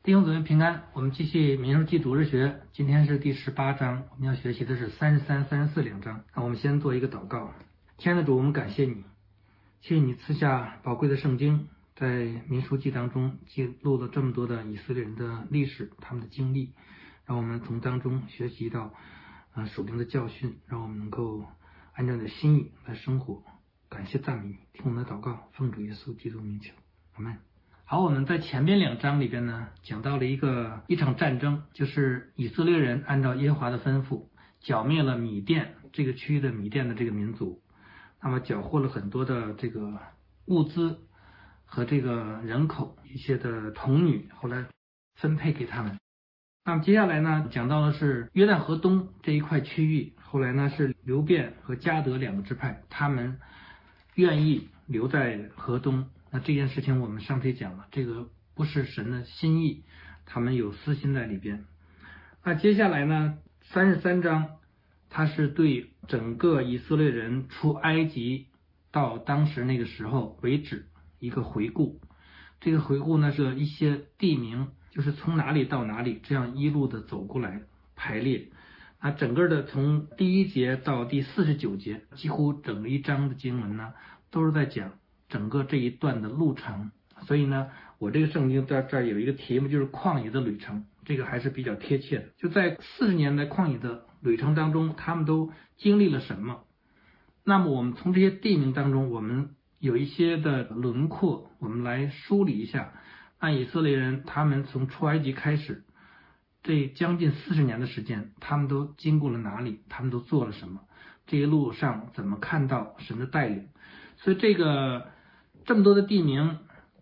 弟兄姊妹平安，我们继续民数记主日学，今天是第18章，我们要学习的是33、34两章。那我们先做一个祷告。亲爱的主，我们感谢你，谢谢你赐下宝贵的圣经，在民数记当中记录了这么多的以色列人的历史，他们的经历，让我们从当中学习到属灵的教训，让我们能够按照你的心意来生活。感谢赞美你，听我们的祷告，奉主耶稣基督名求，阿们。好，我们在前边2章里边呢，讲到了一场战争，就是以色列人按照耶和华的吩咐，剿灭了米甸这个区域的米甸的这个民族，那么缴获了很多的这个物资和这个人口，一些的童女，后来分配给他们。那么接下来呢，讲到的是约旦河东这一块区域，后来呢是流便和迦得2个支派，他们愿意留在河东。那这件事情我们上次讲了，这个不是神的心意，他们有私心在里边。那接下来呢33章，它是对整个以色列人出埃及到当时那个时候为止一个回顾。这个回顾呢是一些地名，就是从哪里到哪里这样一路的走过来排列。那整个的从第1节到第49节，几乎整个一章的经文呢都是在讲整个这一段的路程。所以呢，我这个圣经在这儿有一个题目，就是旷野的旅程，这个还是比较贴切的。就在40年的旷野的旅程当中，他们都经历了什么？那么我们从这些地名当中，我们有一些的轮廓，我们来梳理一下。按以色列人他们从出埃及开始，这将近40年的时间，他们都经过了哪里？他们都做了什么？这一路上怎么看到神的带领？所以这么多的地名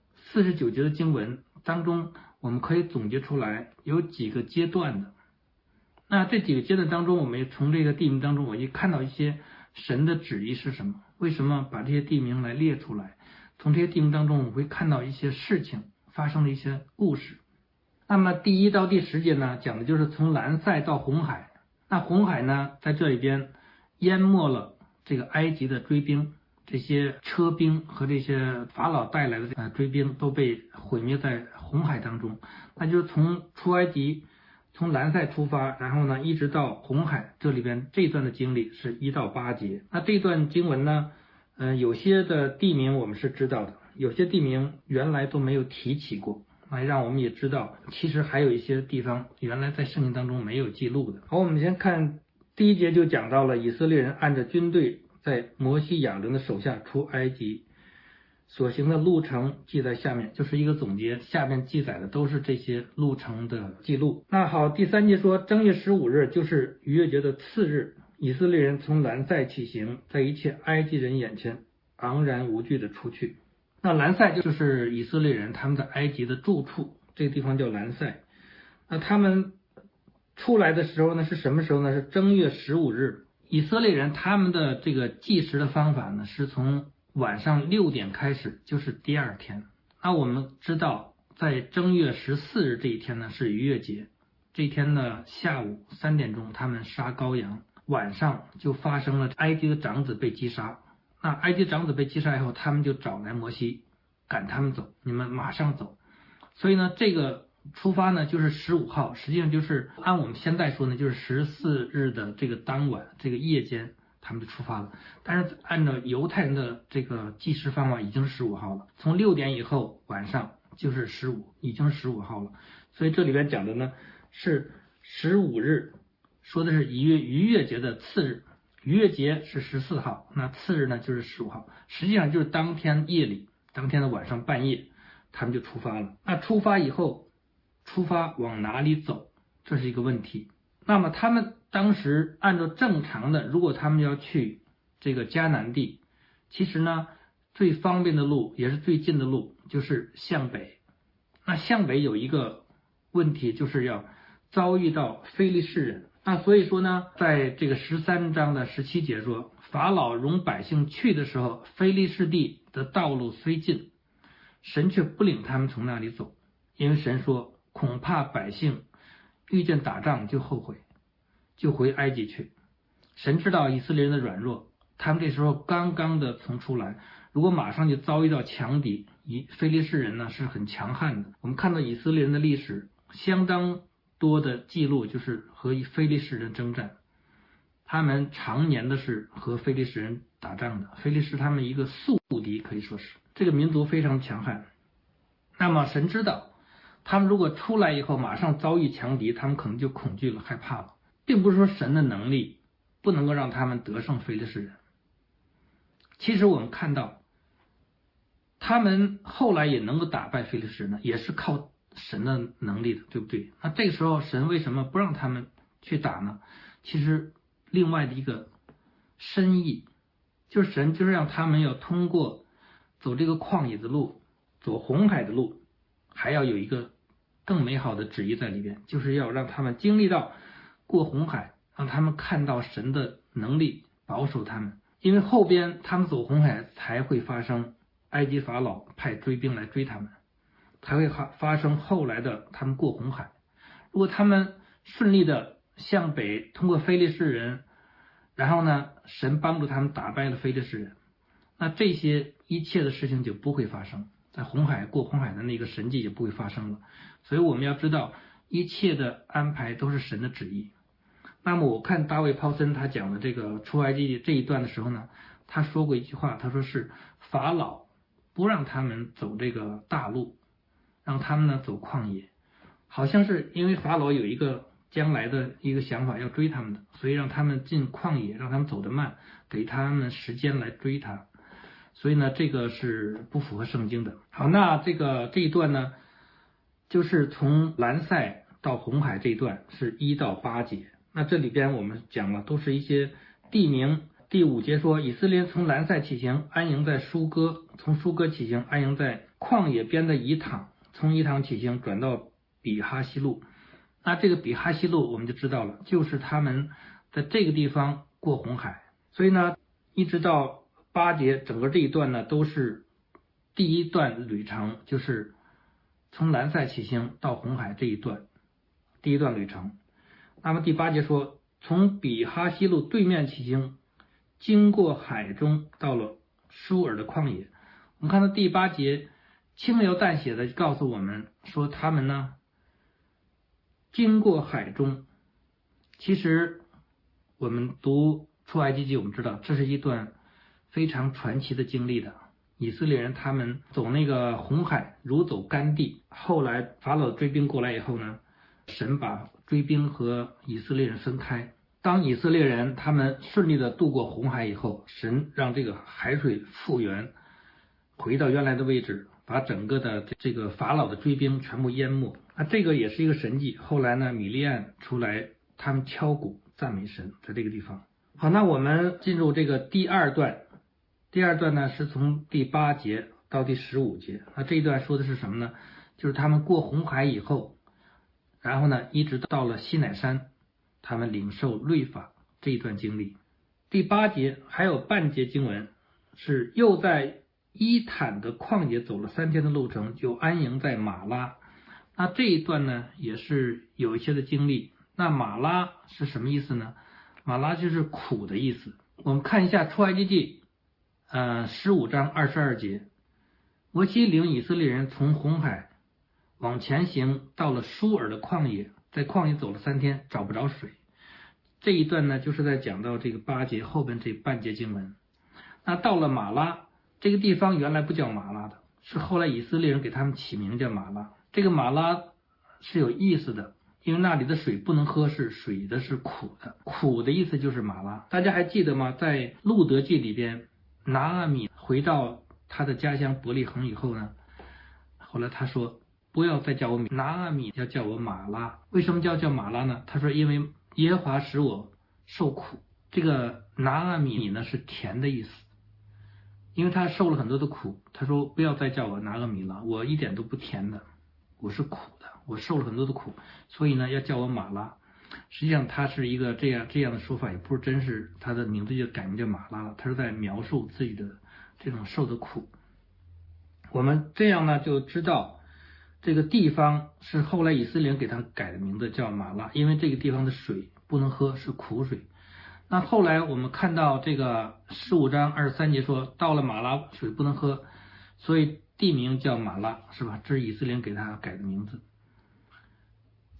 ，49节的经文当中，我们可以总结出来有几个阶段的。那这几个阶段当中，我们也从这个地名当中，我也看到一些神的旨意是什么？为什么把这些地名来列出来？从这些地名当中，我会看到一些事情发生的一些故事。那么第1到第10节呢，讲的就是从兰塞到红海。那红海呢，在这里边淹没了这个埃及的追兵，这些车兵和这些法老带来的追兵都被毁灭在红海当中。那就是从出埃及，从兰塞出发，然后呢一直到红海，这里边这段的经历是1到8节。那这段经文呢，有些的地名我们是知道的，有些地名原来都没有提起过，让我们也知道其实还有一些地方原来在圣经当中没有记录的。好，我们先看第1节，就讲到了以色列人按着军队在摩西亚伦的手下出埃及所行的路程记在下面，就是一个总结，下面记载的都是这些路程的记录。那好，第3节说正月15日，就是逾越节的次日，以色列人从兰塞起行，在一切埃及人眼前昂然无惧的出去。那兰塞就是以色列人他们在埃及的住处，这个地方叫兰塞。那他们出来的时候呢，是什么时候呢？是正月15日。以色列人他们的这个计时的方法呢，是从晚上6点开始，就是第2天。那我们知道在正月14日这一天呢是逾越节，这一天呢下午3点钟他们杀羔羊，晚上就发生了埃及的长子被击杀。那埃及长子被击杀以后，他们就找来摩西赶他们走，你们马上走。所以呢这个出发呢就是15号，实际上就是按我们现在说呢，就是14日的这个当晚，这个夜间他们就出发了。但是按照犹太人的这个计时方法，已经是15号了，从6点以后晚上就是15，已经是15号了。所以这里边讲的呢是15日，说的是逾越节的次日，逾越节是14号，那次日呢就是15号，实际上就是当天夜里，当天的晚上半夜他们就出发了。那出发以后，出发往哪里走，这是一个问题。那么他们当时按照正常的，如果他们要去这个迦南地，其实呢最方便的路也是最近的路就是向北。那向北有一个问题，就是要遭遇到非利士人。那所以说呢，在这个13章的17节说，法老容百姓去的时候，非利士地的道路虽近，神却不领他们从那里走，因为神说恐怕百姓遇见打仗就后悔，就回埃及去。神知道以色列人的软弱，他们这时候刚刚的从出来，如果马上就遭遇到强敌，非利士人呢是很强悍的。我们看到以色列人的历史， 相当多的记录，就是和非利士人征战，他们常年的是和非利士人打仗的，非利士他们一个宿敌，可以说是这个民族非常强悍。那么神知道他们如果出来以后马上遭遇强敌，他们可能就恐惧了，害怕了，并不是说神的能力不能够让他们得胜非利士人。其实我们看到他们后来也能够打败非利士人呢，也是靠神的能力的，对不对？那这个时候神为什么不让他们去打呢？其实另外的一个深意，就是神就是让他们要通过走这个旷野的路，走红海的路，还要有一个更美好的旨意在里边，就是要让他们经历到过红海，让他们看到神的能力保守他们。因为后边他们走红海才会发生埃及法老派追兵来追他们，才会发生后来的他们过红海。如果他们顺利的向北通过非利士人，然后呢神帮助他们打败了非利士人，那这些一切的事情就不会发生，在红海过红海的那个神迹也不会发生了。所以我们要知道一切的安排都是神的旨意。那么我看大卫·鲍森他讲的这个出埃及这一段的时候呢，他说过一句话，他说是法老不让他们走这个大路，让他们呢走旷野，好像是因为法老有一个将来的一个想法要追他们的，所以让他们进旷野，让他们走得慢，给他们时间来追他。所以呢这个是不符合圣经的。好，那这一段呢，就是从兰塞到红海这一段是1到8节。那这里边我们讲了都是一些地名。第5节说以色列从兰塞起行，安营在舒歌，从舒歌起行，安营在旷野边的以坦，从以坦起行转到比哈西路。那这个比哈西路我们就知道了，就是他们在这个地方过红海。所以呢一直到8节，整个这一段呢都是第一段旅程，就是从兰塞起行到红海这一段第一段旅程。那么第8节说从比哈西路对面起行，经过海中到了舒尔的旷野。我们看到第8节轻描淡写的告诉我们说他们呢经过海中。其实我们读出埃及记，我们知道这是一段非常传奇的经历的。以色列人他们走那个红海如走干地，后来法老追兵过来以后呢，神把追兵和以色列人分开。当以色列人他们顺利的渡过红海以后，神让这个海水复原，回到原来的位置，把整个的这个法老的追兵全部淹没。那这个也是一个神迹。后来呢米利暗出来，他们敲鼓赞美神，在这个地方。好，那我们进入这个第二段。第二段呢是从第8节到第15节。那这一段说的是什么呢？就是他们过红海以后，然后呢一直到了西乃山，他们领受律法这一段经历。第8节还有半节经文是又在伊坦的旷野走了3天的路程，就安营在马拉。那这一段呢也是有一些的经历。那马拉是什么意思呢？马拉就是苦的意思。我们看一下出埃及记15章22节，摩西领以色列人从红海往前行，到了舒尔的旷野，在旷野走了3天，找不着水。这一段呢就是在讲到这个8节后边这半节经文。那到了马拉，这个地方原来不叫马拉的，是后来以色列人给他们起名叫马拉。这个马拉是有意思的，因为那里的水不能喝，是水的是苦的，苦的意思就是马拉。大家还记得吗？在路德记里边，拿阿米回到他的家乡伯利恒以后呢，后来他说不要再叫我拿阿米，要叫我马拉。为什么叫马拉呢？他说因为耶和华使我受苦。这个拿阿米呢是甜的意思，因为他受了很多的苦。他说不要再叫我拿阿米了，我一点都不甜的，我是苦的，我受了很多的苦，所以呢要叫我马拉。实际上他是一个这样的说法，也不是真是他的名字就改名叫马拉了，他是在描述自己的这种受的苦。我们这样呢就知道这个地方是后来以色列人给他改的名字叫马拉，因为这个地方的水不能喝，是苦水。那后来我们看到这个15章23节说到了马拉水不能喝，所以地名叫马拉，是吧？这是以色列人给他改的名字。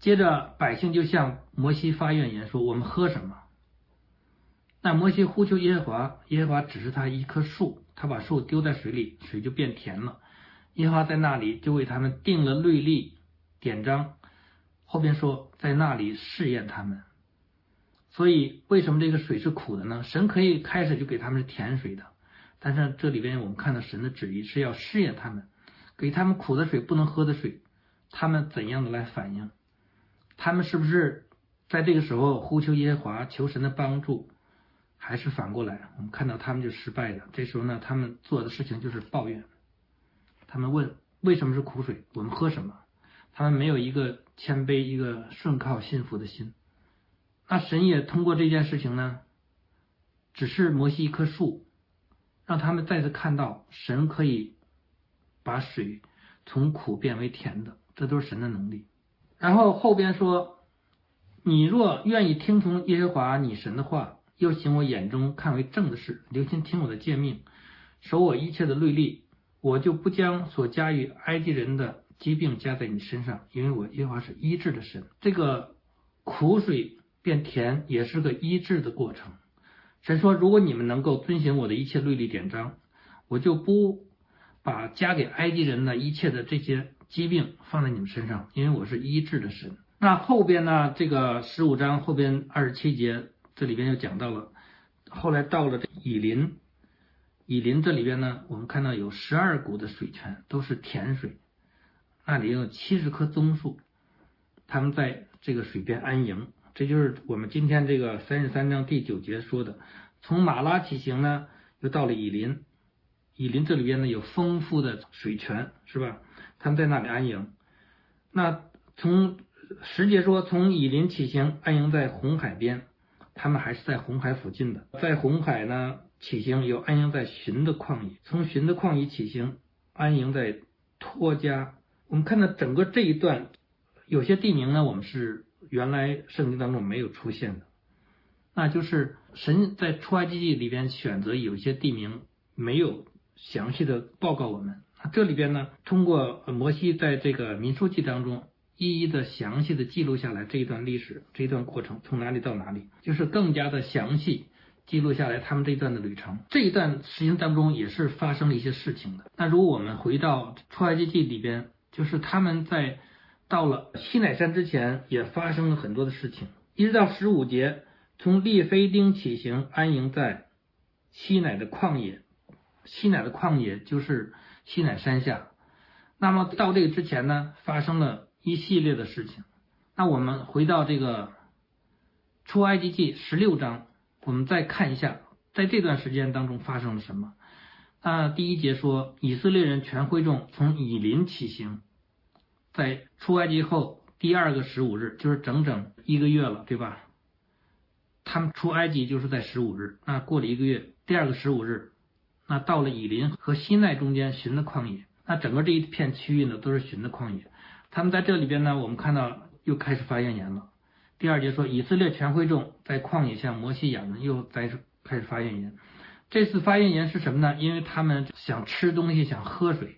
接着百姓就向摩西发怨言说，我们喝什么？那摩西呼求耶和华，耶和华指示他一棵树，他把树丢在水里，水就变甜了。耶和华在那里就为他们定了律例典章，后边说在那里试验他们。所以为什么这个水是苦的呢？神可以开始就给他们是甜水的，但是这里边我们看到神的旨意是要试验他们，给他们苦的水，不能喝的水，他们怎样的来反应？他们是不是在这个时候呼求耶和华求神的帮助，还是反过来我们看到他们就失败了？这时候呢，他们做的事情就是抱怨。他们问为什么是苦水，我们喝什么？他们没有一个谦卑，一个顺靠信服的心。那神也通过这件事情呢，指示摩西一棵树，让他们再次看到神可以把水从苦变为甜的，这都是神的能力。然后后边说，你若愿意听从耶和华你神的话，又行我眼中看为正的事，留心听我的诫命，守我一切的律例，我就不将所加于埃及人的疾病加在你身上，因为我耶和华是医治的神。这个苦水变甜也是个医治的过程。神说，如果你们能够遵行我的一切律例典章，我就不把加给埃及人的一切的这些疾病放在你们身上，因为我是医治的神。那后边呢，这个15章后边27节，这里边就讲到了，后来到了这以琳这里边呢，我们看到有12股的水泉，都是甜水，那里有70棵棕树，他们在这个水边安营。这就是我们今天这个33章第9节说的，从马拉起行呢，又到了以琳这里边呢有丰富的水泉，是吧？他们在那里安营。那从10节说，从以琳起行安营在红海边，他们还是在红海附近的。在红海呢起行，有安营在寻的旷野，从寻的旷野起行安营在托家。我们看到整个这一段有些地名呢，我们是原来圣经当中没有出现的，那就是神在出埃及记里边选择有一些地名没有详细的报告我们。这里边呢，通过摩西在这个民数记当中一一的详细的记录下来这一段历史，这一段过程从哪里到哪里，就是更加的详细记录下来他们这一段的旅程。这一段时间当中也是发生了一些事情的。那如果我们回到出埃及记里边，就是他们在到了西乃山之前也发生了很多的事情，一直到15节，从利非丁起行安营在西乃的旷野。西乃的旷野就是西乃山下。那么到这个之前呢，发生了一系列的事情。那我们回到这个出埃及记16章，我们再看一下在这段时间当中发生了什么。第1节说，以色列人全会众从以琳起行，在出埃及后第2个15日，就是整整1个月了，对吧？他们出埃及就是在15日，那过了1个月，第2个15日，那到了以琳和西奈中间寻的旷野。那整个这一片区域呢，都是寻的旷野。他们在这里边呢，我们看到又开始发怨言了。第2节说，以色列全会众在旷野向摩西亚伦又开始发怨言。这次发怨言是什么呢？因为他们想吃东西，想喝水。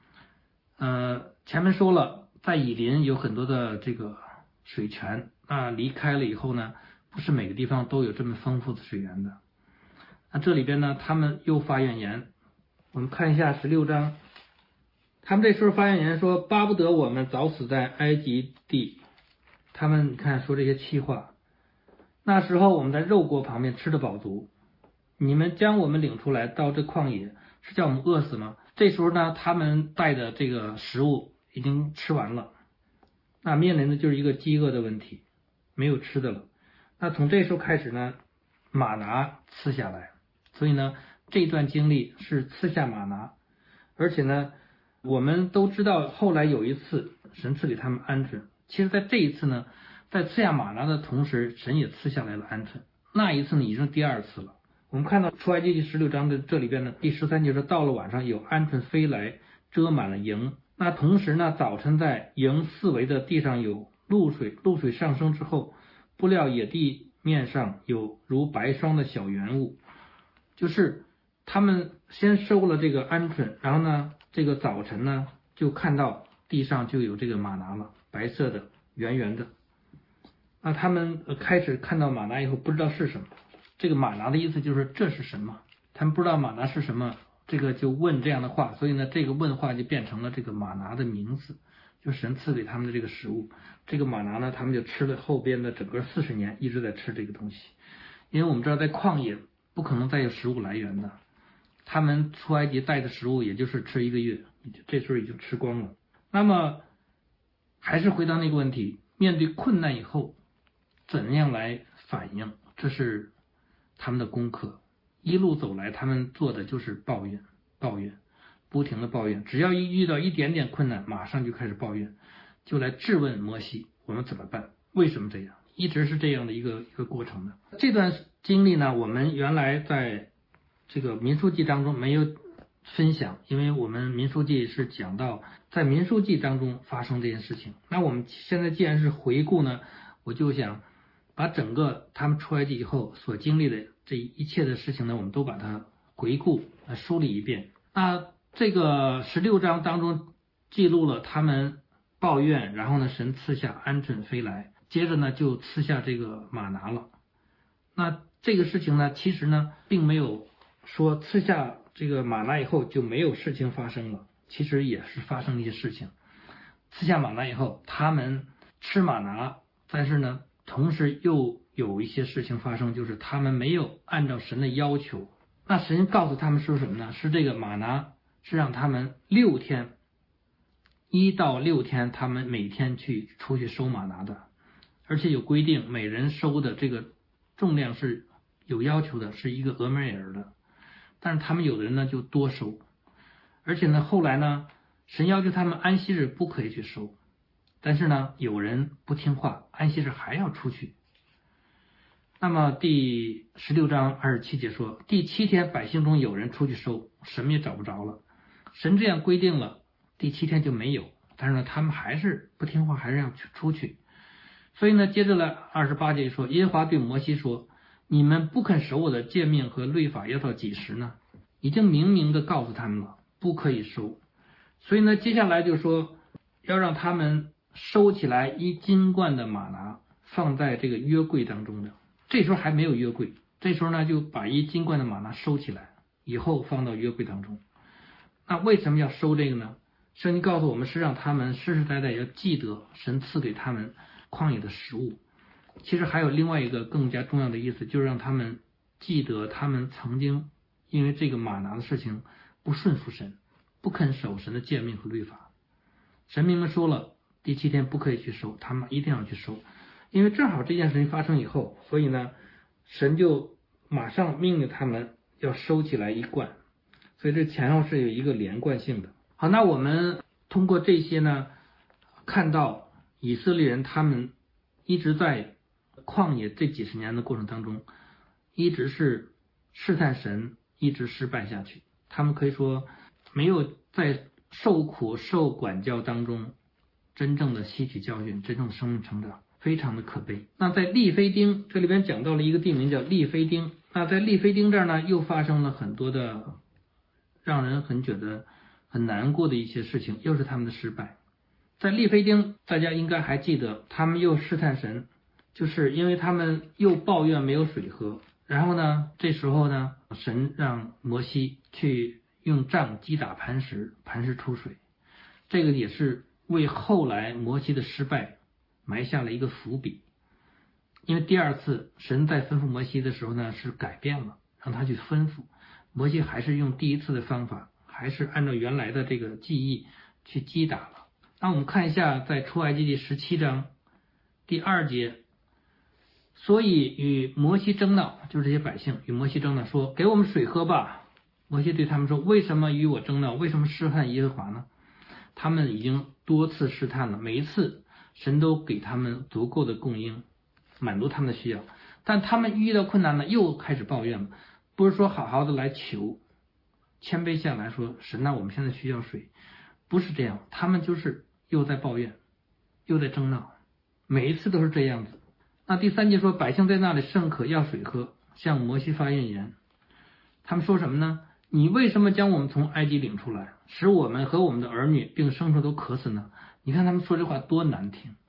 前面说了，在以琳有很多的这个水泉，离开了以后呢，不是每个地方都有这么丰富的水源的。那这里边呢，他们又发怨言。我们看一下16章，他们这时候发怨言说，巴不得我们早死在埃及地。他们你看说这些气话，那时候我们在肉锅旁边吃得饱足，你们将我们领出来到这旷野，是叫我们饿死吗？这时候呢，他们带的这个食物已经吃完了，那面临的就是一个饥饿的问题，没有吃的了。那从这时候开始呢，玛拿赐下来，所以呢，这段经历是赐下玛拿。而且呢，我们都知道后来有一次神赐给他们鹌鹑，其实在这一次呢，在赐下玛拿的同时，神也赐下来了鹌鹑。那一次呢，已经是第2次了。我们看到出埃及记16章的这里边呢，第13节说，到了晚上有鹌鹑飞来，遮满了营。那同时呢，早晨在营四围的地上有露水，露水上升之后，不料野地面上有如白霜的小圆物，就是他们先收了这个鹌鹑，然后呢，这个早晨呢就看到地上就有这个玛拿了，白色的圆圆的。那他们开始看到玛拿以后不知道是什么，这个玛拿的意思就是这是什么，他们不知道玛拿是什么，这个就问这样的话，所以呢这个问话就变成了这个玛拿的名字，就神赐给他们的这个食物。这个玛拿呢他们就吃了后边的整个40年一直在吃这个东西，因为我们知道在旷野不可能再有食物来源的，他们出埃及带的食物也就是吃1个月，这时候已经吃光了。那么还是回到那个问题，面对困难以后怎样来反应，这是他们的功课。一路走来他们做的就是抱怨，不停的抱怨，只要一遇到一点点困难马上就开始抱怨，就来质问摩西我们怎么办，为什么这样，一直是这样的一个过程的。这段经历呢，我们原来在这个民数记当中没有分享，因为我们民数记是讲到在民数记当中发生这件事情。那我们现在既然是回顾呢，我就想把整个他们出埃及以后所经历的这一切的事情呢，我们都把它回顾梳理一遍。那这个16章当中记录了他们抱怨，然后呢神赐下鹌鹑飞来，接着呢就赐下这个玛拿了。那这个事情呢其实呢并没有说赐下这个玛拿以后就没有事情发生了，其实也是发生了一些事情。赐下玛拿以后他们吃玛拿，但是呢同时又有一些事情发生，就是他们没有按照神的要求。那神告诉他们说什么呢？是这个玛拿是让他们6天，1到6天他们每天出去收玛拿的，而且有规定每人收的这个重量是有要求的，是1个俄梅尔的，但是他们有的人呢就多收，而且呢后来呢神要求他们安息日不可以去收，但是呢有人不听话，安息日还要出去。那么第16章27节说，第7天百姓中有人出去收，什么也找不着了。神这样规定了，第7天就没有，但是呢他们还是不听话，还是要出去。所以呢接着了28节说，耶和华对摩西说，你们不肯守我的诫命和律法要到几时呢？已经明明的告诉他们了，不可以收。所以呢接下来就说要让他们收起来1金罐的玛拿，放在这个约柜当中的。这时候还没有约柜，这时候呢就把1金罐的玛拿收起来，以后放到约柜当中。那为什么要收这个呢？圣经告诉我们是让他们世世代代要记得神赐给他们旷野的食物。其实还有另外一个更加重要的意思，就是让他们记得他们曾经因为这个玛拿的事情不顺服神，不肯守神的诫命和律法。神明明说了第7天不可以去收，他们一定要去收。因为正好这件事情发生以后，所以呢神就马上命令他们要收起来1罐，所以这前后是有一个连贯性的。好，那我们通过这些呢看到以色列人他们一直在旷野这几十年的过程当中，一直是试探神，一直失败下去。他们可以说没有在受苦受管教当中真正的吸取教训，真正的生命成长，非常的可悲。那在利非丁这里边讲到了一个地名叫利非丁，那在利非丁这儿呢又发生了很多的让人很觉得很难过的一些事情，又是他们的失败。在利非丁大家应该还记得，他们又试探神，就是因为他们又抱怨没有水喝，然后呢这时候呢神让摩西去用杖击打磐石，磐石出水。这个也是为后来摩西的失败埋下了一个伏笔。因为第2次神在吩咐摩西的时候呢是改变了，让他去吩咐，摩西还是用第1次的方法，还是按照原来的这个记忆去击打了。那我们看一下在出埃及记17章第2节，所以与摩西争闹，就是这些百姓与摩西争闹说，给我们水喝吧。摩西对他们说，为什么与我争闹，为什么试探耶和华呢？他们已经多次试探了，每一次神都给他们足够的供应，满足他们的需要，但他们遇到困难呢又开始抱怨了，不是说好好的来求，谦卑下来说神啊我们现在需要水，不是这样，他们就是又在抱怨又在争闹，每一次都是这样子。那第3节说，百姓在那里甚渴要水喝，向摩西发怨言。他们说什么呢？你为什么将我们从埃及领出来，使我们和我们的儿女并牲畜都渴死呢？你看他们说这话多难听，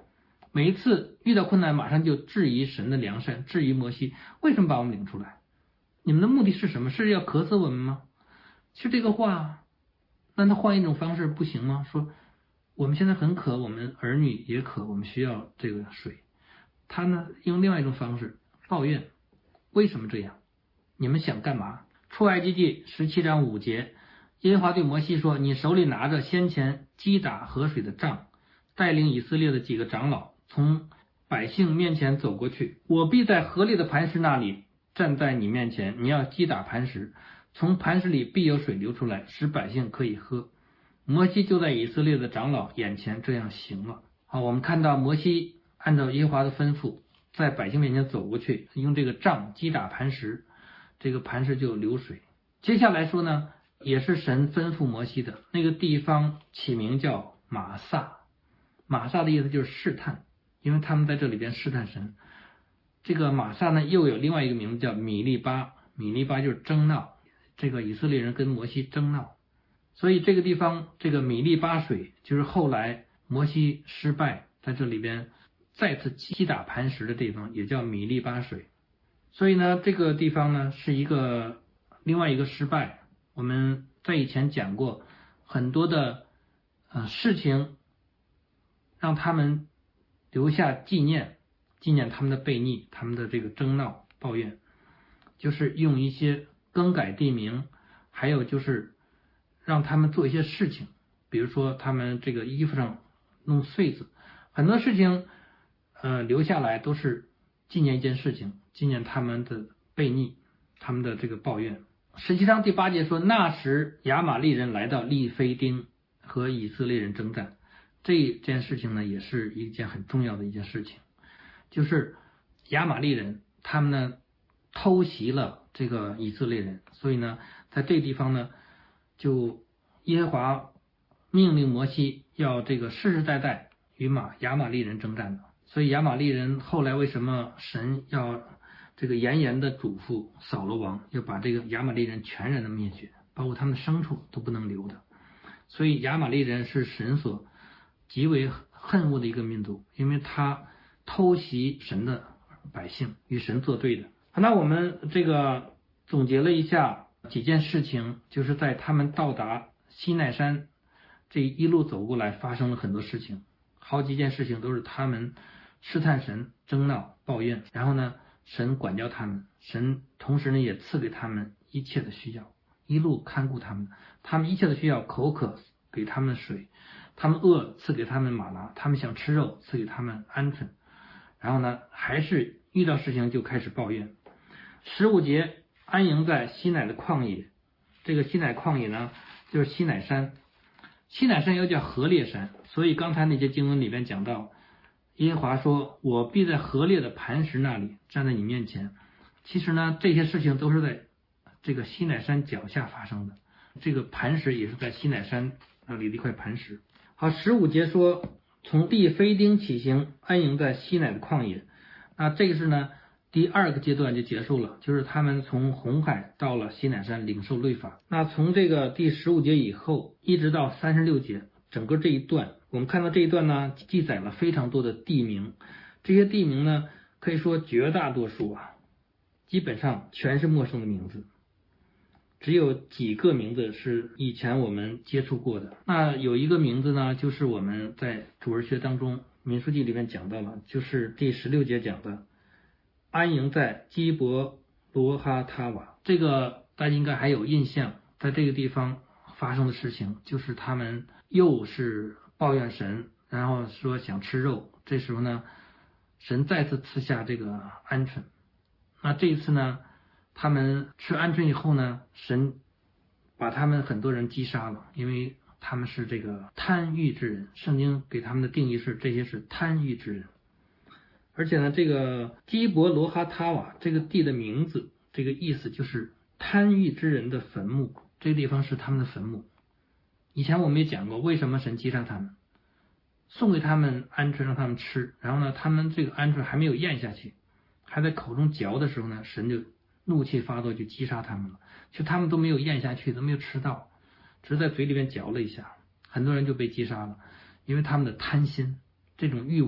每一次遇到困难，马上就质疑神的良善，质疑摩西为什么把我们领出来？你们的目的是什么？是要渴死我们吗？其实这个话，那他换一种方式不行吗？说我们现在很渴，我们儿女也渴，我们需要这个水。他呢用另外一种方式抱怨，为什么这样？你们想干嘛？出埃及记17章5节，耶和华对摩西说：你手里拿着先前击打河水的杖，带领以色列的几个长老从百姓面前走过去，我必在河里的磐石那里站在你面前，你要击打磐石，从磐石里必有水流出来，使百姓可以喝。摩西就在以色列的长老眼前这样行了。好，我们看到摩西按照耶和华的吩咐，在百姓面前走过去，用这个杖击打磐石，这个磐石就流水。接下来说呢，也是神吩咐摩西的，那个地方起名叫玛撒。玛撒的意思就是试探，因为他们在这里边试探神。这个玛撒呢又有另外一个名字叫米利巴，米利巴就是争闹，这个以色列人跟摩西争闹，所以这个地方这个米利巴水就是后来摩西失败在这里边再次击打磐石的地方，也叫米利巴水。所以呢这个地方呢是另外一个失败。我们在以前讲过很多的事情，让他们留下纪念他们的悖逆，他们的这个争闹抱怨，就是用一些更改地名，还有就是让他们做一些事情，比如说他们这个衣服上弄穗子，很多事情留下来都是纪念一件事情，纪念他们的悖逆，他们的这个抱怨。17章第8节说，那时亚玛利人来到利非丁和以色列人征战。这件事情呢也是一件很重要的一件事情，就是亚玛利人他们呢偷袭了这个以色列人，所以呢在这个地方呢就耶和华命令摩西要这个世世代代与亚玛利人征战的。所以亚玛利人后来为什么神要这个严严的嘱咐扫罗王要把这个亚玛利人全然的灭绝，包括他们的牲畜都不能留的。所以亚玛利人是神所极为恨恶的一个民族，因为他偷袭神的百姓，与神作对的。那我们这个总结了一下几件事情，就是在他们到达西奈山这一路走过来发生了很多事情，好几件事情都是他们试探神、争闹、抱怨，然后呢神管教他们，神同时呢也赐给他们一切的需要，一路看顾他们，他们一切的需要，口渴给他们水，他们饿赐给他们玛拿，他们想吃肉赐给他们鹌鹑，然后呢还是遇到事情就开始抱怨。15节安营在西乃的旷野，这个西乃旷野呢就是西乃山，西乃山又叫何烈山，所以刚才那些经文里边讲到耶和华说我必在何烈的磐石那里站在你面前。其实呢这些事情都是在这个西乃山脚下发生的，这个磐石也是在西乃山那里的一块磐石。好，15节说从利非丁起行，安营在西乃的旷野。那这个是呢第二个阶段就结束了，就是他们从红海到了西乃山领受律法。那从这个第15节以后一直到36节，整个这一段我们看到这一段呢记载了非常多的地名，这些地名呢可以说绝大多数基本上全是陌生的名字，只有几个名字是以前我们接触过的。那有一个名字呢就是我们在主日学当中民数记里面讲到了，就是第16节讲的安营在基伯罗哈他瓦。这个大家应该还有印象，在这个地方发生的事情就是他们又是抱怨神，然后说想吃肉，这时候呢神再次赐下这个鹌鹑。那这一次呢他们吃鹌鹑以后呢，神把他们很多人击杀了，因为他们是这个贪欲之人，圣经给他们的定义是这些是贪欲之人。而且呢这个基伯罗哈他瓦这个地的名字，这个意思就是贪欲之人的坟墓，这个地方是他们的坟墓。以前我们也讲过为什么神击杀他们，送给他们鹌鹑让他们吃，然后呢他们这个鹌鹑还没有咽下去，还在口中嚼的时候呢，神就怒气发作，就击杀他们了。就他们都没有咽下去，都没有吃到，只是在嘴里面嚼了一下，很多人就被击杀了，因为他们的贪心，这种欲望，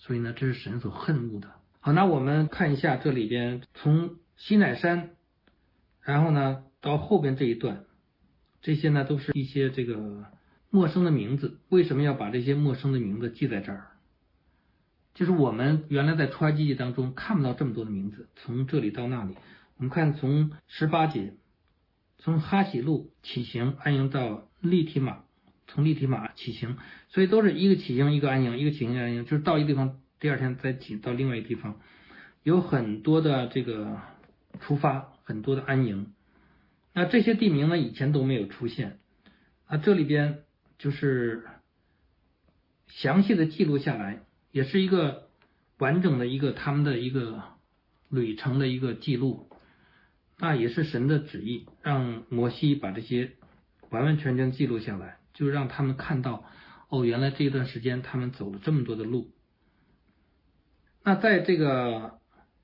所以呢，这是神所恨恶的。好，那我们看一下这里边，从西乃山，然后呢到后边这一段，这些呢都是一些这个陌生的名字。为什么要把这些陌生的名字记在这儿？就是我们原来在出埃及记当中看不到这么多的名字，从这里到那里，我们看从18节，从哈喜路起行安营到利提马，从利提马起行，所以都是一个起行一个安营，一个起行一个安营，就是到一个地方，第二天再起到另外一个地方，有很多的这个出发，很多的安营。那这些地名呢，以前都没有出现，这里边就是详细的记录下来，也是一个完整的一个他们的一个旅程的一个记录。那也是神的旨意，让摩西把这些完完全全记录下来，就让他们看到，原来这一段时间他们走了这么多的路。那在这个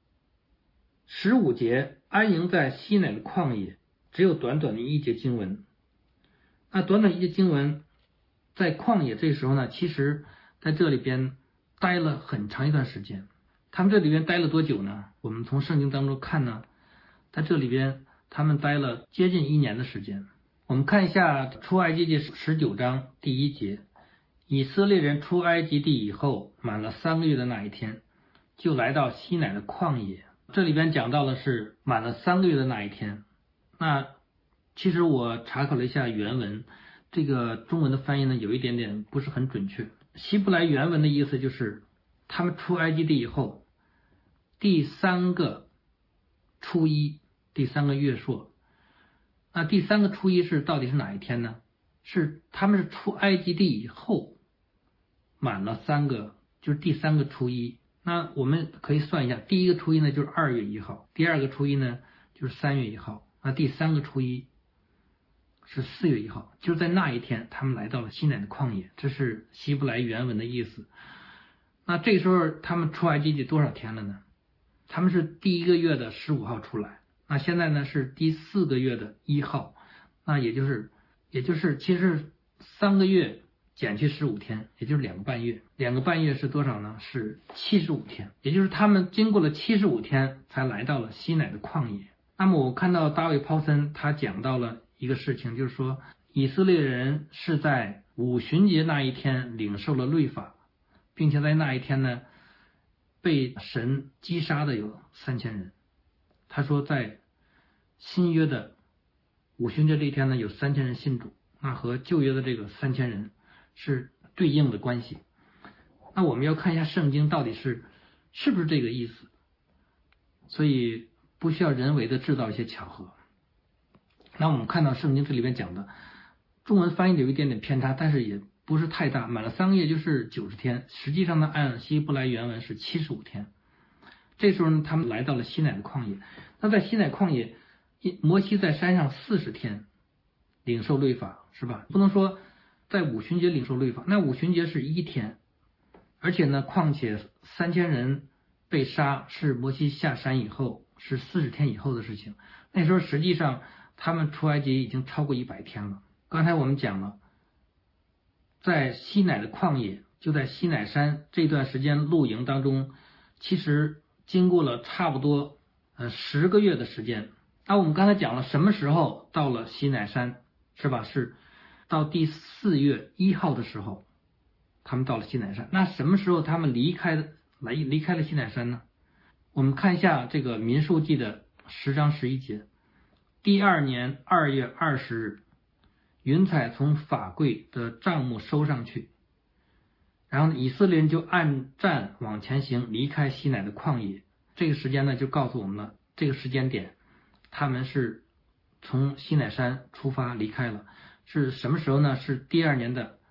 15节，安营在西乃的旷野，只有短短的一节经文。那短短一节经文，在旷野这时候呢，其实在这里边待了很长一段时间。他们这里边待了多久呢？我们从圣经当中看呢，在这里边他们待了接近1年的时间。我们看一下出埃及记19章第1节，以色列人出埃及地以后，满了3个月的那一天，就来到西乃的旷野。这里边讲到的是满了3个月的那一天。那其实我查考了一下原文，这个中文的翻译呢有一点点不是很准确。希伯来原文的意思就是他们出埃及地以后，第3个初一，第3个月朔。那第3个初一是到底是哪一天呢？是他们是出埃及地以后满了3个，就是第3个初一。那我们可以算一下，第1个初一呢就是2月1号，第2个初一呢就是3月1号，那第3个初一是4月1号，就是在那一天他们来到了西乃的旷野，这是希伯来原文的意思。那这时候他们出埃及地多少天了呢？他们是第1个月的15号出来，那现在呢是第4个月的1号，那也就是其实3个月减去15天，也就是2个半月，2个半月是多少呢？是75天，也就是他们经过了75天才来到了西乃的旷野。那么我看到大卫鲍森他讲到了一个事情，就是说以色列人是在五旬节那一天领受了律法，并且在那一天呢被神击杀的有3000人。他说在新约的五旬节这一天呢有3000人信主，那和旧约的这个3000人是对应的关系。那我们要看一下圣经到底是不是这个意思，所以不需要人为的制造一些巧合。那我们看到圣经这里面讲的中文翻译有一点点偏差，但是也不是太大，满了3个月就是90天，实际上呢按希伯来原文是75天。这时候呢他们来到了西乃的旷野。那在西乃旷野，摩西在山上40天领受律法，是吧？不能说在五旬节领受律法，那五旬节是1天，而且呢况且3000人被杀是摩西下山以后，是40天以后的事情。那时候实际上他们出埃及已经超过100天了。刚才我们讲了，在西乃的旷野，就在西乃山这段时间露营当中，其实经过了差不多10个月的时间。那我们刚才讲了什么时候到了西乃山，是吧？是到第4月1号的时候他们到了西乃山。那什么时候他们离开了西乃山呢？我们看一下这个民数记的10章11节，第2年2月20日，云彩从法柜的帐幕收上去，然后以色列人就按站往前行，离开西乃的旷野。这个时间呢就告诉我们了，这个时间点他们是从西乃山出发离开了。是什么时候呢？是第2年的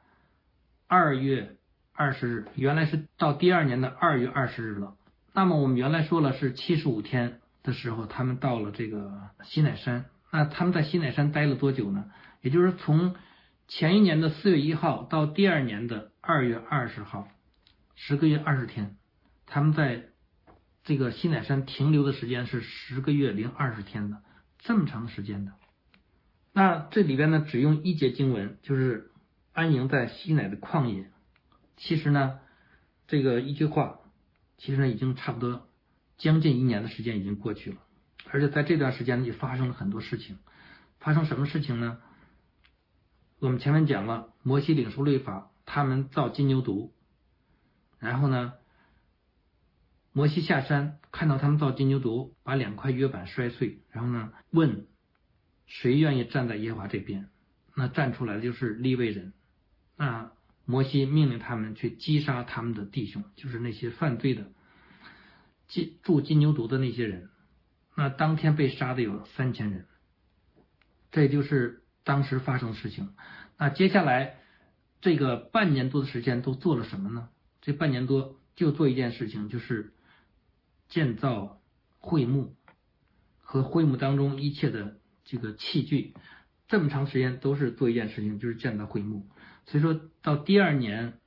2月20日，原来是到第2年的2月20日了。那么我们原来说了是75天的时候他们到了这个西乃山。那他们在西乃山待了多久呢？也就是从前一年的4月1号到第2年的2月20号，10个月20天，他们在这个西乃山停留的时间是10个月零20天的，这么长时间的。那这里边呢只用1节经文，就是安营在西乃的旷野。其实呢这个一句话，其实呢已经差不多将近1年的时间已经过去了，而且在这段时间也发生了很多事情。发生什么事情呢？我们前面讲了，摩西领受律法，他们造金牛犊，然后呢，摩西下山看到他们造金牛犊，把2块约板摔碎，然后呢问谁愿意站在耶和华这边，那站出来的就是利未人。那摩西命令他们去击杀他们的弟兄，就是那些犯罪的铸金牛犊的那些人。那当天被杀的有3000人，这就是当时发生的事情。那接下来这个半年多的时间都做了什么呢？这半年多就做一件事情，就是建造会幕和会幕当中一切的这个器具。这么长时间都是做一件事情，就是建造会幕。所以说到第2年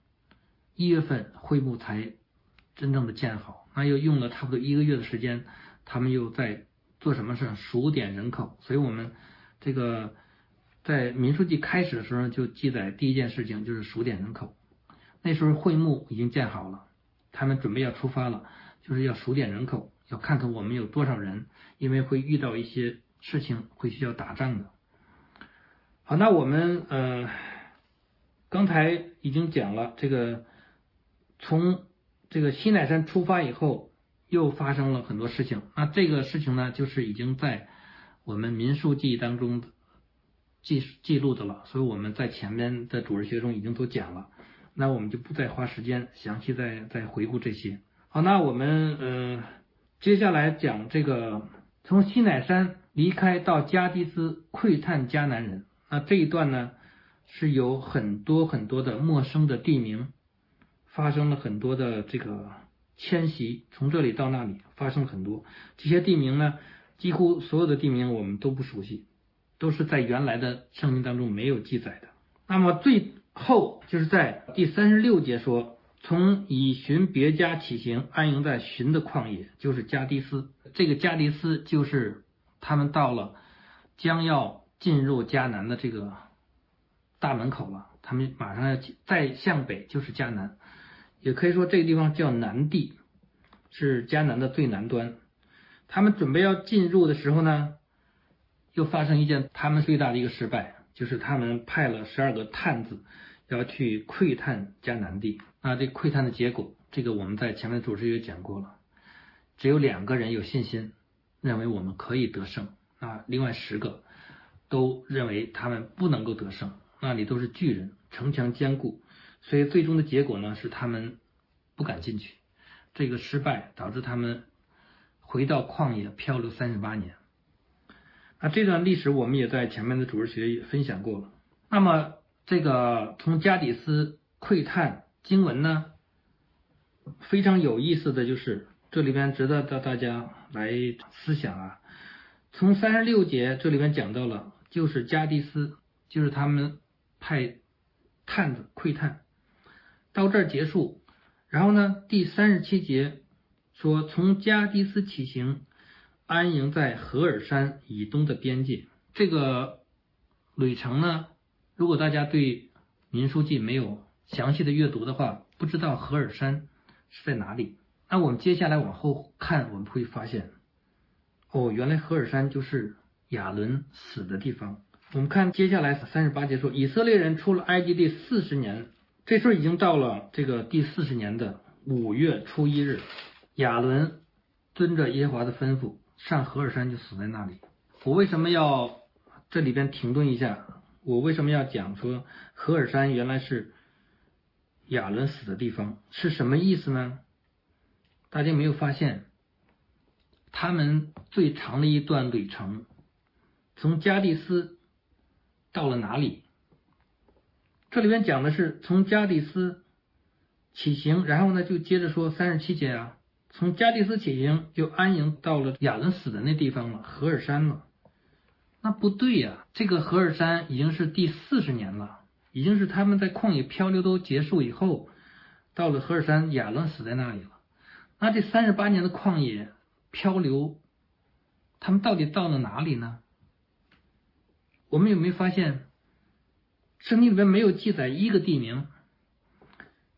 1月份，会幕才真正的建好。那又用了差不多1个月的时间，他们又在做什么事？数点人口。所以我们这个在民数记开始的时候就记载第一件事情就是数点人口。那时候会幕已经建好了，他们准备要出发了，就是要数点人口，要看看我们有多少人，因为会遇到一些事情会需要打仗的。好，那我们刚才已经讲了，这个从这个西乃山出发以后，又发生了很多事情。那这个事情呢，就是已经在我们民数记当中记录的了，所以我们在前面的主日学中已经都讲了。那我们就不再花时间详细再回顾这些。好，那我们接下来讲这个从西乃山离开到加迪斯窥探迦南人。那这一段呢是有很多的陌生的地名，发生了很多的这个迁徙，从这里到那里发生了很多。这些地名呢，几乎所有的地名我们都不熟悉，都是在原来的圣经当中没有记载的。那么最后就是在第36节说，从以寻别家起行，安营在寻的旷野，就是加迪斯。这个加迪斯就是他们到了将要进入迦南的这个大门口了，他们马上要再向北就是迦南，也可以说这个地方叫南地，是迦南的最南端。他们准备要进入的时候呢，又发生一件他们最大的一个失败，就是他们派了12个探子要去窥探迦南地。那这窥探的结果，这个我们在前面主持也讲过了，只有2个人有信心认为我们可以得胜，另外10个都认为他们不能够得胜，那里都是巨人，城墙坚固，所以最终的结果呢是他们不敢进去。这个失败导致他们回到旷野漂流38年。那这段历史我们也在前面的主日学也分享过了。那么这个从加底斯窥探经文呢，非常有意思的就是这里边值得大家来思想啊。从36节这里边讲到了，就是加迪斯，就是他们派探子窥探，到这儿结束。然后呢，第37节说，从加迪斯起行，安营在何尔山以东的边界。这个旅程呢，如果大家对民书记没有详细的阅读的话，不知道何尔山是在哪里。那我们接下来往后看，我们会发现原来何尔山就是亚伦死的地方。我们看接下来38节说，以色列人出了埃及第40年，这时候已经到了这个第40年的5月初1日，亚伦遵着耶和华的吩咐上何尔山，就死在那里。我为什么要这里边停顿一下？我为什么要讲说何尔山原来是亚伦死的地方，是什么意思呢？大家没有发现他们最长的一段旅程从加迪斯到了哪里？这里边讲的是从加迪斯起行，然后呢就接着说37节啊，从加迪斯起行就安营到了亚伦死的那地方了，何尔山了。那不对呀，这个何尔山已经是第40年了，已经是他们在旷野漂流都结束以后，到了何尔山，亚伦死在那里了。那这38年的旷野漂流，他们到底到了哪里呢？我们有没有发现圣经里面没有记载一个地名？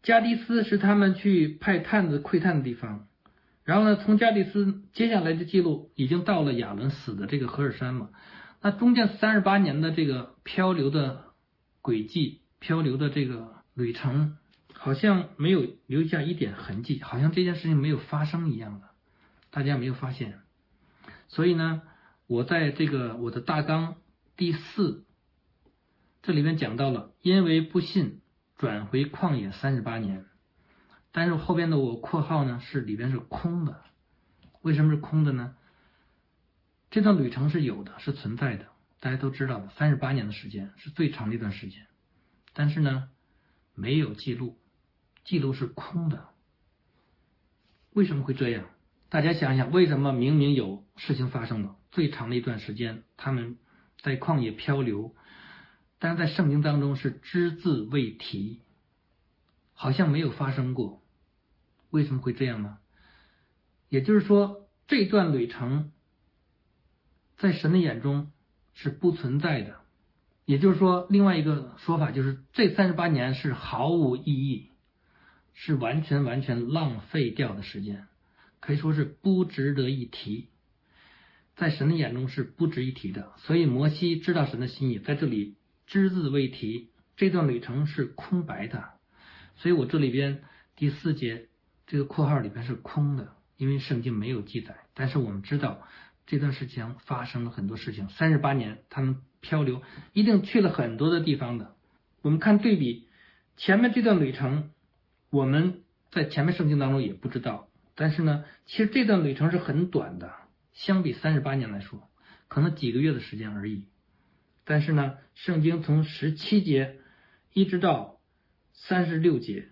加的斯是他们去派探子窥探的地方，然后呢，从加的斯接下来的记录已经到了亚伦死的这个何尔山嘛。那中间38年的这个漂流的轨迹，漂流的这个旅程，好像没有留下一点痕迹，好像这件事情没有发生一样的，大家没有发现。所以呢，我在这个我的大纲第4这里面讲到了，因为不信转回旷野38年，但是后边的我括号呢是里边是空的。为什么是空的呢？这段旅程是有的，是存在的，大家都知道的，38年的时间是最长的一段时间，但是呢没有记录，记录是空的。为什么会这样？大家想想，为什么明明有事情发生了，最长的一段时间他们在旷野漂流，但是在圣经当中是只字未提，好像没有发生过。为什么会这样呢？也就是说，这段旅程在神的眼中是不存在的。也就是说，另外一个说法就是这38年是毫无意义，是完全浪费掉的时间，可以说是不值得一提，在神的眼中是不值一提的。所以摩西知道神的心意，在这里只字未提，这段旅程是空白的。所以我这里边第4节这个括号里边是空的，因为圣经没有记载。但是我们知道这段时间发生了很多事情，38年他们漂流，一定去了很多的地方的。我们看对比前面这段旅程，我们在前面圣经当中也不知道，但是呢，其实这段旅程是很短的，相比38年来说，可能几个月的时间而已。但是呢，圣经从17节一直到36节，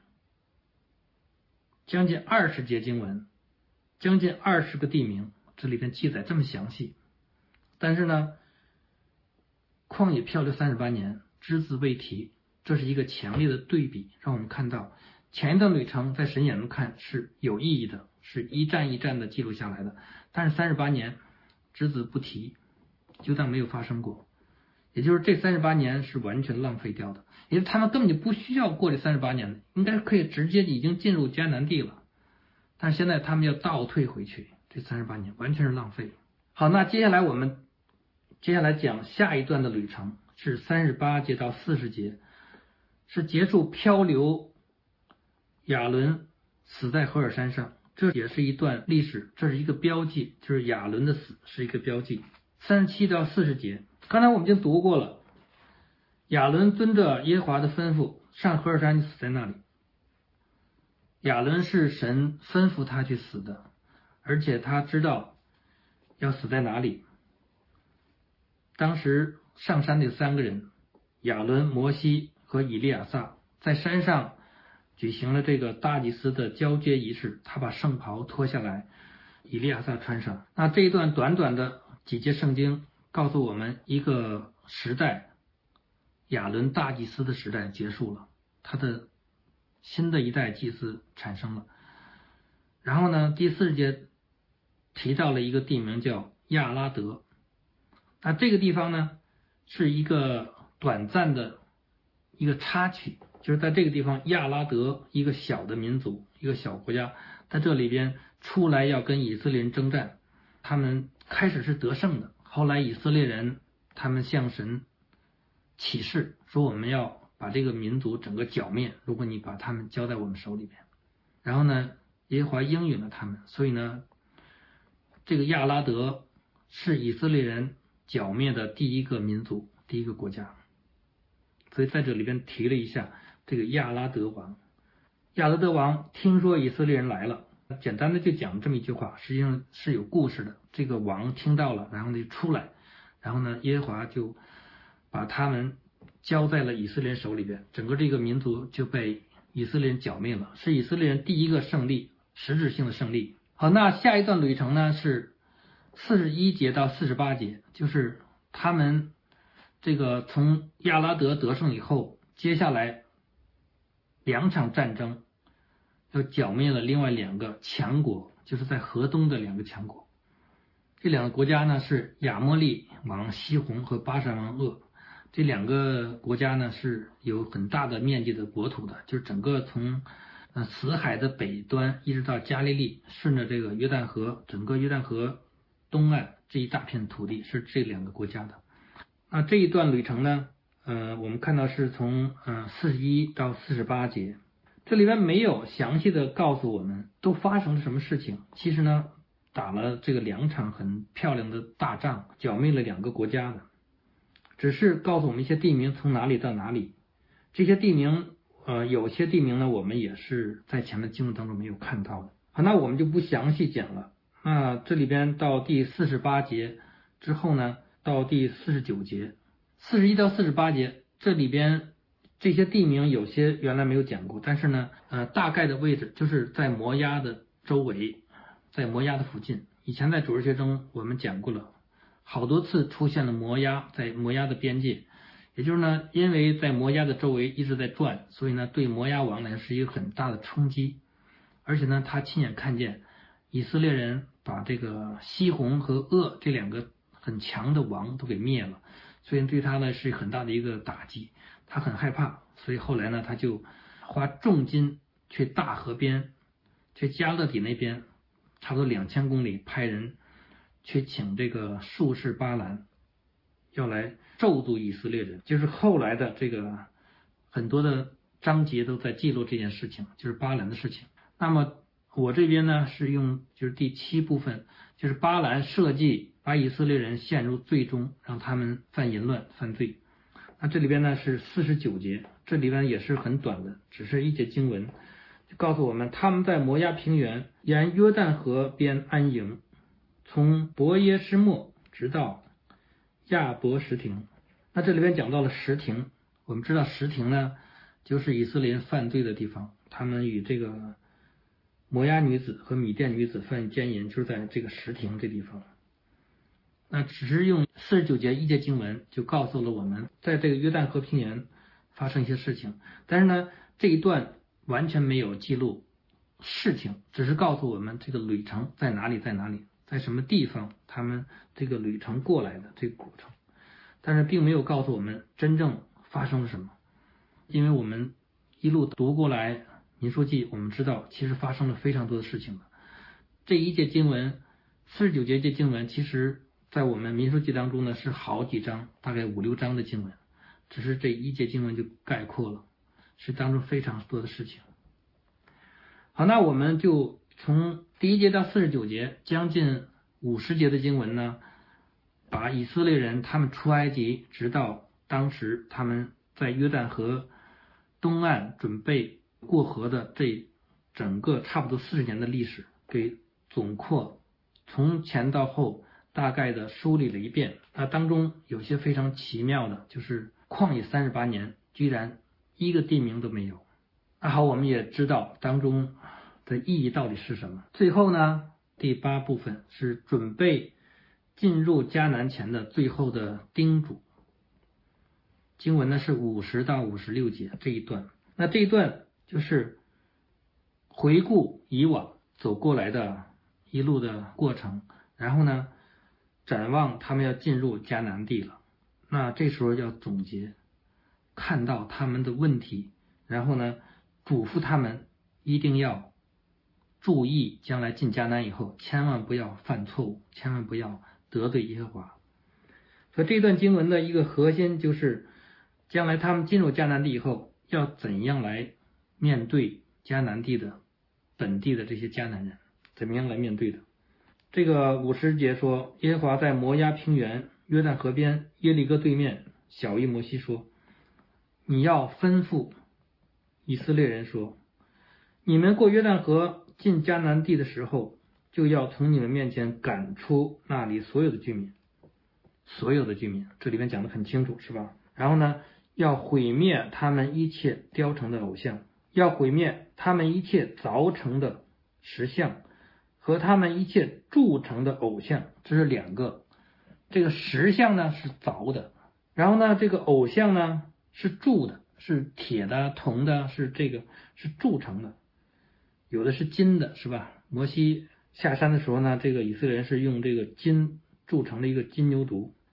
将近20节经文，将近20个地名，这里边记载这么详细。但是呢，旷野漂流38年，只字未提，这是一个强烈的对比，让我们看到前一段旅程在神眼中看是有意义的，是一站一站的记录下来的，但是38年只字不提，就当没有发生过。也就是这38年是完全浪费掉的，也就是他们根本就不需要过这38年的，应该可以直接已经进入迦南地了，但是现在他们要倒退回去，这38年完全是浪费。好，那接下来我们讲下一段的旅程，是38节到40节，是结束漂流，亚伦死在何尔山上，这也是一段历史，这是一个标记，就是亚伦的死是一个标记。37到40节，刚才我们已经读过了，亚伦遵着耶和华的吩咐上何尔山死在那里。亚伦是神吩咐他去死的，而且他知道要死在哪里。当时上山的3个人，亚伦、摩西和以利亚撒，在山上举行了这个大祭司的交接仪式，他把圣袍脱下来，以利亚撒穿上。那这一段短短的几节圣经告诉我们一个时代，亚伦大祭司的时代结束了，他的新的一代祭司产生了。然后呢，第40节提到了一个地名叫亚拉德，那这个地方呢是一个短暂的一个插曲，就是在这个地方亚拉德一个小的民族，一个小国家，在这里边出来要跟以色列人征战，他们开始是得胜的，后来以色列人他们向神起誓说，我们要把这个民族整个剿灭，如果你把他们交在我们手里边。然后呢，耶和华应允了他们，所以呢，这个亚拉德是以色列人剿灭的第一个民族，第一个国家。所以在这里边提了一下这个亚拉德王。亚拉德王听说以色列人来了，简单的就讲这么一句话，实际上是有故事的。这个王听到了，然后就出来，然后呢，耶和华就把他们交在了以色列人手里边，整个这个民族就被以色列人剿灭了，是以色列人第一个胜利，实质性的胜利。好，那下一段旅程呢是41节到48节，就是他们这个从亚拉德得胜以后，接下来2场战争又剿灭了另外2个强国，就是在河东的2个强国。这2个国家呢是亚摩利王西宏和巴珊王噩。 这两个国家呢是有很大的面积的国土的，就是整个从死海的北端一直到加利利，顺着这个约旦河，整个约旦河东岸这一大片土地是这两个国家的。那这一段旅程呢，我们看到是从41到48节，这里边没有详细的告诉我们都发生了什么事情。其实呢，打了这个2场很漂亮的大仗，剿灭了2个国家的，只是告诉我们一些地名从哪里到哪里。这些地名有些地名呢，我们也是在前面经文当中没有看到的。好，那我们就不详细讲了。那这里边到第48节之后呢，到第49节，41到48节这里边这些地名有些原来没有讲过，但是呢，大概的位置就是在摩押的周围，在摩押的附近。以前在主日学中我们讲过了，好多次出现了摩押，在摩押的边界。也就是呢，因为在摩押的周围一直在转，所以呢，对摩押王呢是一个很大的冲击。而且呢，他亲眼看见以色列人把这个西宏和噩这2个很强的王都给灭了，所以对他呢是很大的一个打击。他很害怕，所以后来呢，他就花重金去大河边，去加勒底那边，差不多2000公里，派人去请这个术士巴兰，要来咒诅以色列人。就是后来的这个很多的章节都在记录这件事情，就是巴兰的事情。那么我这边呢是用就是第7部分，就是巴兰设计把以色列人陷入罪中，让他们犯淫乱犯罪。那这里边呢是49节，这里边也是很短的，只是一节经文，就告诉我们他们在摩押平原沿约旦河边安营，从伯耶施末直到亚伯什亭。那这里边讲到了什亭，我们知道什亭呢就是以色列人犯罪的地方，他们与这个摩押女子和米甸女子犯奸淫，就是在这个什亭这地方。那只是用49节一节经文就告诉了我们在这个约旦河平原发生一些事情，但是呢这一段完全没有记录事情，只是告诉我们这个旅程在哪里在什么地方，他们这个旅程过来的这个过程，但是并没有告诉我们真正发生了什么。因为我们一路读过来民数记，我们知道其实发生了非常多的事情了。这一节经文49节这经文，其实在我们民数记当中呢是好几章，大概5、6章的经文，只是这一节经文就概括了，是当中非常多的事情。好，那我们就从第1节到49节，将近50节的经文呢，把以色列人他们出埃及，直到当时他们在约旦河东岸准备过河的这整个差不多40年的历史给总括，从前到后大概的梳理了一遍。那当中有些非常奇妙的，就是旷野38年居然一个地名都没有。那好，我们也知道当中的意义到底是什么。最后呢，第8部分是准备进入迦南前的最后的叮嘱。经文呢是50到56节这一段。那这一段就是回顾以往走过来的一路的过程，然后呢展望他们要进入迦南地了。那这时候要总结，看到他们的问题，然后呢嘱咐他们一定要注意，将来进迦南以后千万不要犯错误，千万不要得罪耶和华。所以这段经文的一个核心就是将来他们进入迦南地以后要怎样来面对迦南地的本地的这些迦南人，怎么样来面对的。这个50节说，耶和华在摩押平原约旦河边耶利哥对面晓谕摩西说，你要吩咐以色列人说，你们过约旦河进迦南地的时候，就要从你们面前赶出那里所有的居民，所有的居民，这里面讲得很清楚，是吧？然后呢，要毁灭他们一切雕成的偶像，要毁灭他们一切凿成的石像和他们一切铸成的偶像，这是2个。这个石像呢是凿的，然后呢这个偶像呢是铸的，是铁的铜的，是铸成的，有的是金的，是吧？摩西下山的时候呢，这个以色列人是用这个金铸成的一个金牛犊。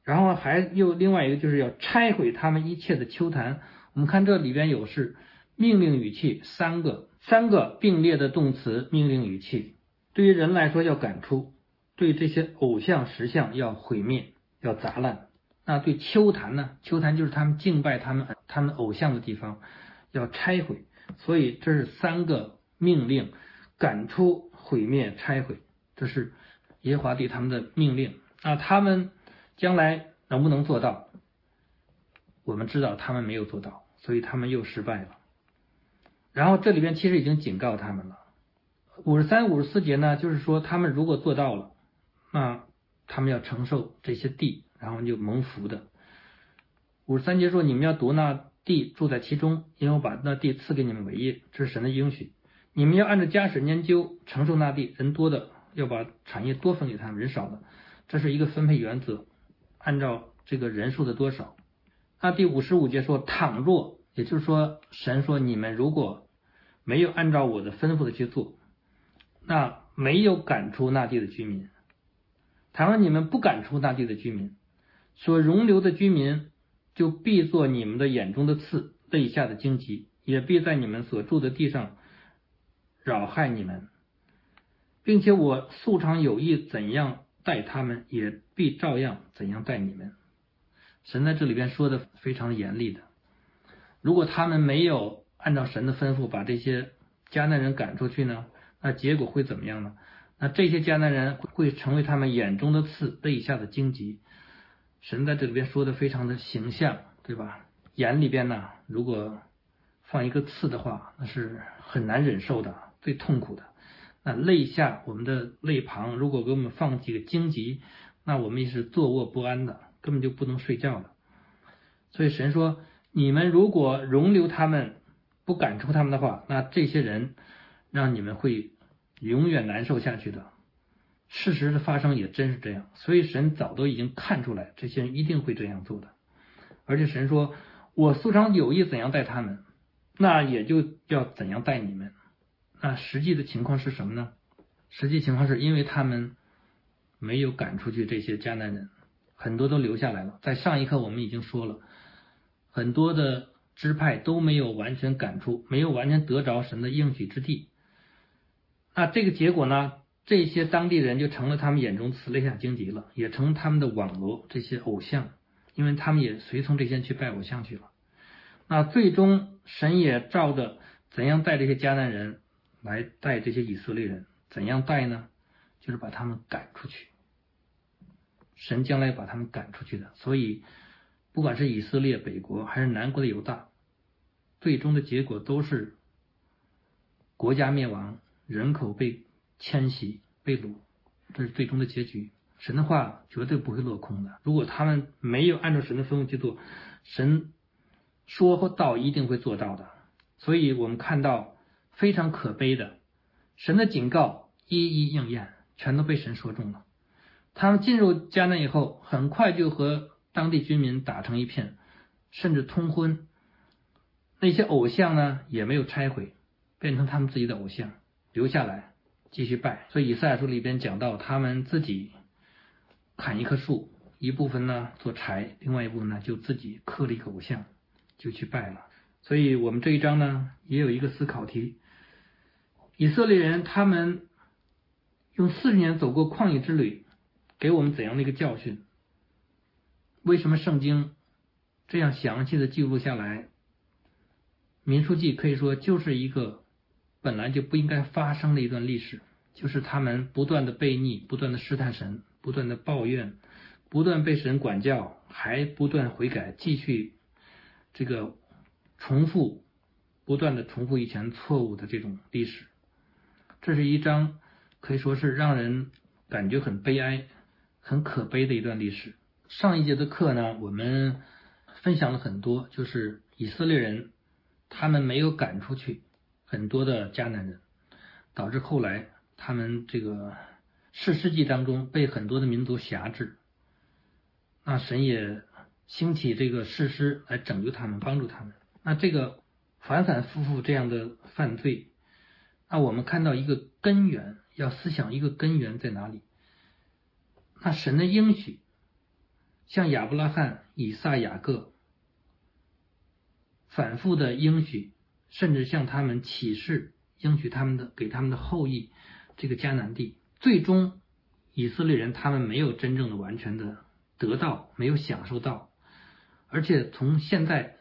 然后还有另外一个就是要拆毁他们一切的丘坛。我们看这里边有是命令语气三个并列的动词命令语气。对于人来说要赶出，对这些偶像石像要毁灭，要砸烂。那对丘坛呢？丘坛就是他们敬拜他们偶像的地方，要拆毁。所以这是三个命令：赶出、毁灭、拆毁。这是耶和华对他们的命令。那他们将来能不能做到？我们知道他们没有做到，所以他们又失败了。然后这里边其实已经警告他们了。53、54节呢，就是说他们如果做到了，那他们要承受这些地，然后就蒙福的。53节说，你们要夺那地，住在其中，因为我把那地赐给你们为业，这是神的应许。你们要按照家史研究承受那地，人多的要把产业多分给他们，人少的，这是一个分配原则，按照这个人数的多少。那第55节说，倘若，也就是说神说你们如果没有按照我的吩咐的去做，那没有赶出那地的居民。倘若你们不赶出那地的居民，所容留的居民就必做你们的眼中的刺，肋下的荆棘，也必在你们所住的地上扰害你们，并且我素常有意怎样待他们，也必照样怎样待你们。神在这里边说的非常严厉的，如果他们没有按照神的吩咐把这些迦南人赶出去呢，那结果会怎么样呢？那这些迦南人会成为他们眼中的刺，肋下的荆棘。神在这里边说的非常的形象，对吧？眼里边呢，如果放一个刺的话，那是很难忍受的，最痛苦的。那肋下，我们的肋旁，如果给我们放几个荆棘，那我们也是坐卧不安的，根本就不能睡觉的。所以神说，你们如果容留他们，不赶出他们的话，那这些人让你们会永远难受下去的。事实的发生也真是这样，所以神早都已经看出来，这些人一定会这样做的。而且神说，我素常有意怎样待他们，那也就要怎样待你们。那实际的情况是什么呢？实际情况是因为他们没有赶出去这些迦南人，很多都留下来了。在上一课我们已经说了，很多的支派都没有完全赶出，没有完全得着神的应许之地。那这个结果呢，这些当地人就成了他们眼中刺，肋下荆棘了，也成他们的网罗，这些偶像，因为他们也随从这些人去拜偶像去了。那最终神也照着怎样带这些迦南人来带这些以色列人，怎样带呢？就是把他们赶出去。神将来把他们赶出去的。所以不管是以色列北国还是南国的犹大，最终的结果都是国家灭亡，人口被迁徙被掳，这是最终的结局。神的话绝对不会落空的，如果他们没有按照神的吩咐去做，神说或道一定会做到的。所以我们看到非常可悲的，神的警告一一应验，全都被神说中了。他们进入迦南以后，很快就和当地居民打成一片，甚至通婚。那些偶像呢，也没有拆毁，变成他们自己的偶像，留下来继续拜。所以以赛亚书里边讲到，他们自己砍一棵树，一部分呢做柴，另外一部分呢就自己刻了一个偶像，就去拜了。所以我们这一章呢也有一个思考题，以色列人他们用40年走过旷野之旅，给我们怎样的一个教训？为什么圣经这样详细的记录下来？民数记可以说就是一个本来就不应该发生的一段历史，就是他们不断的悖逆，不断的试探神，不断的抱怨，不断被神管教，还不断悔改，继续这个不断的重复以前错误的这种历史。这是一章可以说是让人感觉很悲哀很可悲的一段历史。上一节的课呢，我们分享了很多，就是以色列人他们没有赶出去很多的迦南人，导致后来他们这个士师记当中被很多的民族辖制。那神也兴起这个士师来拯救他们，帮助他们。那这个反反复复这样的犯罪，那我们看到一个根源，要思想一个根源在哪里？那神的应许像亚伯拉罕、以撒、雅各反复的应许，甚至向他们启示应许他们的给他们的后裔这个迦南地，最终以色列人他们没有真正的完全的得到，没有享受到，而且从现在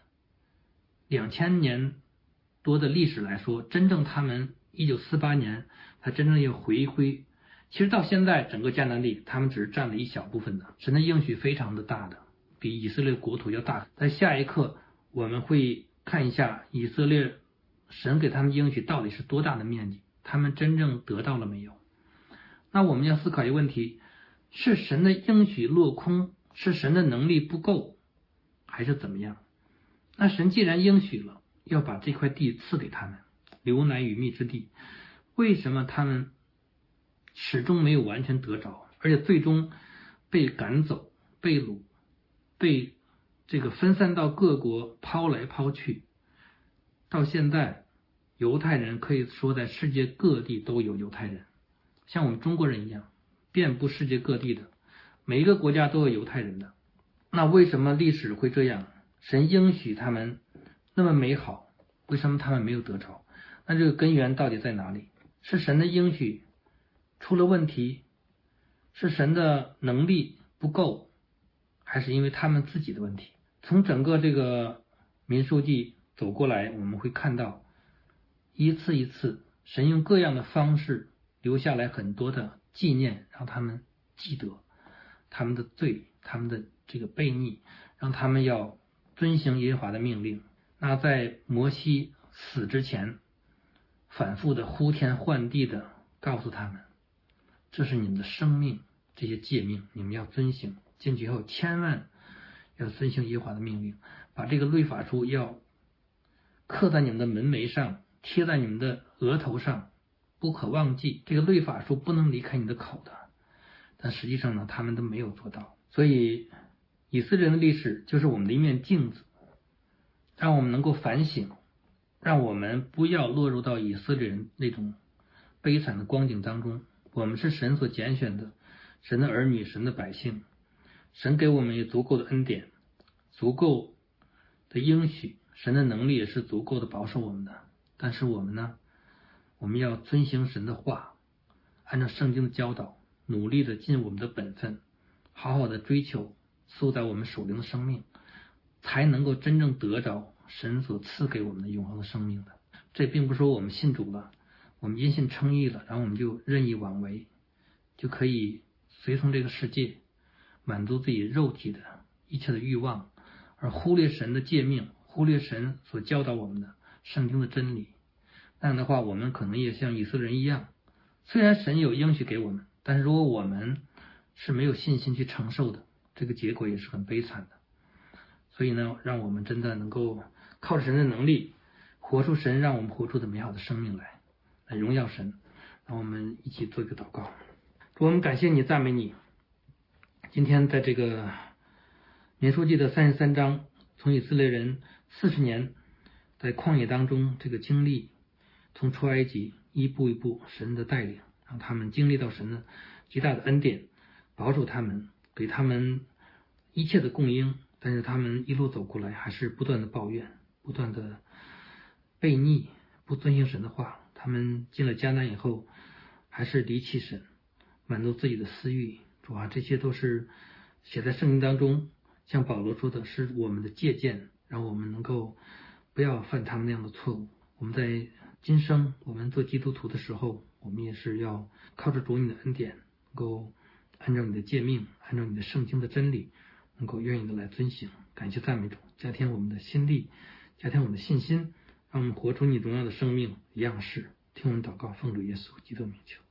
2000年多的历史来说，真正他们1948年才真正要回归。其实到现在整个迦南地他们只是占了一小部分的，神的应许非常的大的，比以色列国土要大。在下一课我们会看一下以色列神给他们应许到底是多大的面积，他们真正得到了没有。那我们要思考一个问题，是神的应许落空，是神的能力不够，还是怎么样？那神既然应许了要把这块地赐给他们，流奶与蜜之地，为什么他们始终没有完全得着，而且最终被赶走、被掳、被这个分散到各国抛来抛去？到现在犹太人可以说在世界各地都有犹太人，像我们中国人一样遍布世界各地的，每一个国家都有犹太人的。那为什么历史会这样？神应许他们那么美好，为什么他们没有得着？那这个根源到底在哪里？是神的应许出了问题，是神的能力不够，还是因为他们自己的问题？从整个这个民数记走过来，我们会看到一次一次神用各样的方式留下来很多的纪念，让他们记得他们的罪，他们的这个悖逆，让他们要遵行耶和华的命令。那在摩西死之前，反复的呼天唤地的告诉他们，这是你们的生命，这些诫命你们要遵行，进去后千万要遵行耶和华的命令，把这个律法书要刻在你们的门楣上，贴在你们的额头上，不可忘记，这个律法书不能离开你的口的。但实际上呢，他们都没有做到。所以以色列人的历史就是我们的一面镜子，让我们能够反省，让我们不要落入到以色列人那种悲惨的光景当中。我们是神所拣选的，神的儿女，神的百姓，神给我们也足够的恩典，足够的应许，神的能力也是足够的保守我们的。但是我们呢，我们要遵行神的话，按照圣经的教导，努力的尽我们的本分，好好的追求塑造我们属灵的生命，才能够真正得着神所赐给我们的永恒的生命的。这并不是说我们信主了，我们因信称义了，然后我们就任意妄为，就可以随从这个世界，满足自己肉体的一切的欲望，而忽略神的诫命，忽略神所教导我们的圣经的真理。那样的话，我们可能也像以色列人一样，虽然神有应许给我们，但是如果我们是没有信心去承受的，这个结果也是很悲惨的。所以呢，让我们真的能够靠着神的能力，活出神让我们活出的美好的生命来荣耀神。让我们一起做一个祷告。主，我们感谢你，赞美你。今天在这个民数记的33章，从以色列人40年在旷野当中这个经历，从出埃及一步一步神的带领，让他们经历到神的极大的恩典，保守他们，给他们一切的供应。但是他们一路走过来，还是不断的抱怨，不断的悖逆，不遵行神的话。他们进了迦南以后，还是离弃神，满足自己的私欲。主啊，这些都是写在圣经当中，像保罗说的，是我们的借鉴，让我们能够不要犯他们那样的错误。我们在今生我们做基督徒的时候，我们也是要靠着主你的恩典，能够按照你的诫命，按照你的圣经的真理，能够愿意的来遵行。感谢赞美主，加添我们的心力，加添我们的信心，让我们活出你荣耀的生命样式。听我们祷告，奉主耶稣基督名求。